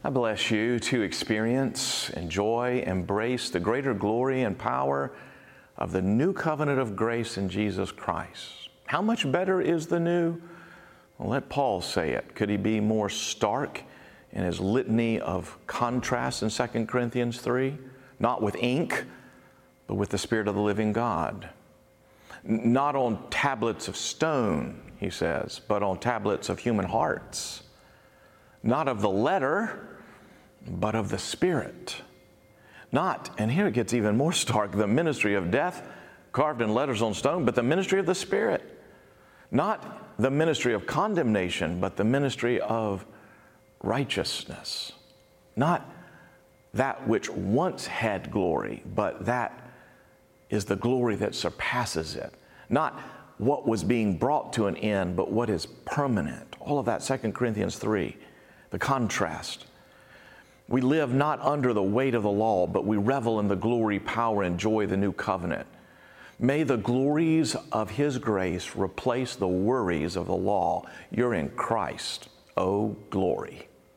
I bless you to experience, enjoy, embrace the greater glory and power of the new covenant of grace in Jesus Christ. How much better is the new? Well, let Paul say it. Could he be more stark in his litany of contrasts in 2 Corinthians 3? Not with ink, but with the Spirit of the living God. Not on tablets of stone, he says, but on tablets of human hearts. Not of the letter, but of the Spirit. Not, and here it gets even more stark, the ministry of death carved in letters on stone, but the ministry of the Spirit. Not the ministry of condemnation, but the ministry of righteousness. Not that which once had glory, but that is the glory that surpasses it. Not what was being brought to an end, but what is permanent. All of that, 2 Corinthians 3, the contrast. We live not under the weight of the law, but we revel in the glory, power, and joy of the new covenant. May the glories of His grace replace the worries of the law. You're in Christ. Oh, glory.